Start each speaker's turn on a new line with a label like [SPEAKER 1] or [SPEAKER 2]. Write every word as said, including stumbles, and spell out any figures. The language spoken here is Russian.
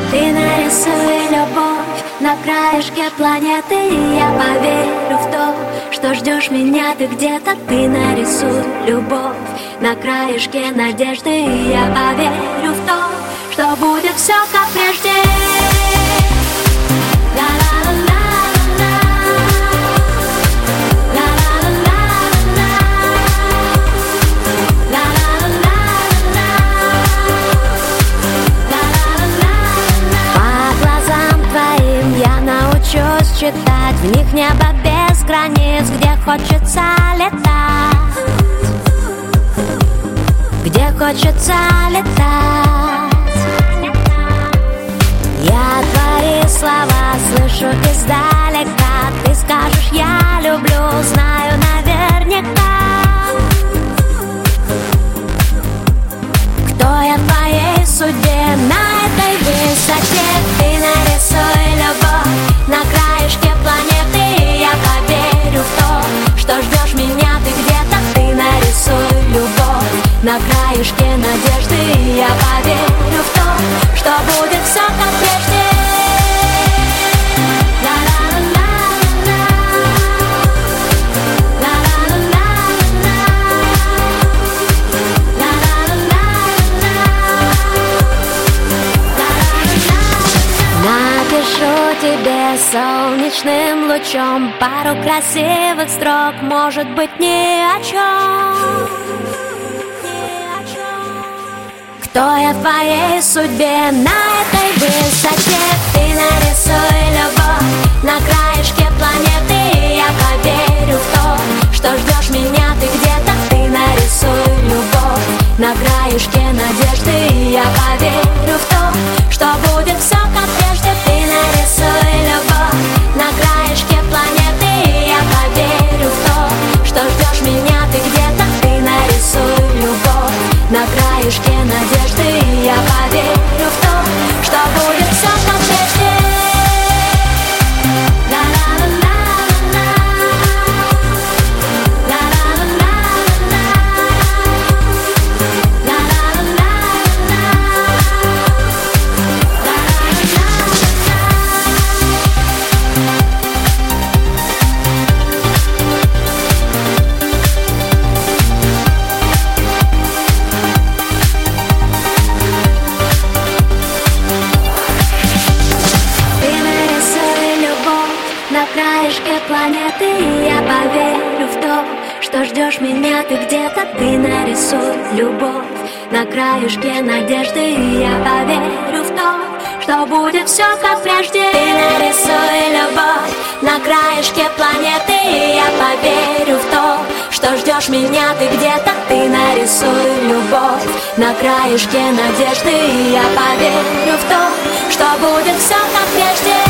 [SPEAKER 1] Ты нарисуй любовь на краешке планеты, и я поверю в то, что ждешь меня ты где-то. Ты нарисуй любовь на краешке надежды, и я поверю в то, что будет все как прежде. Научусь читать в них небо без границ, где хочется летать, где хочется летать. Я твои слова слышу издалека. Ты скажешь я люблю, знаю наверняка. Кто я в твоей судьбе на этой высоте? Ты нарисуй любовь на краешке планеты, и я поверю в то, что ждешь меня ты где-то. Ты нарисуй любовь на краешке надежды, и я поверю в то, что будет все как прежде. Напишу тебе солнечным лучом пару красивых строк, может быть, ни о чем. Кто я в твоей судьбе на этой высоте? Ты нарисуй любовь на краешке планеты, и я поверю в то, что ждешь меня ты где-то. Ты нарисуй любовь на краешке надежды, и я поверю в то, что будет все как прежде. Ты нарисуй любовь на краешке планеты, и я поверю в то, что ждешь меня ты где-то. Ты нарисуй любовь на краешке надежды, и я поверю в то, что будет все как прежде. На краешке планеты, и я поверю в то, что ждешь меня ты где-то. Ты нарисуй любовь на краешке надежды, и я поверю в то, что будет все как прежде. Ты нарисуй любовь на краешке планеты, и я поверю в то, что ждешь меня ты где-то. Ты нарисуй любовь на краешке надежды, и я поверю в то, что будет все как прежде.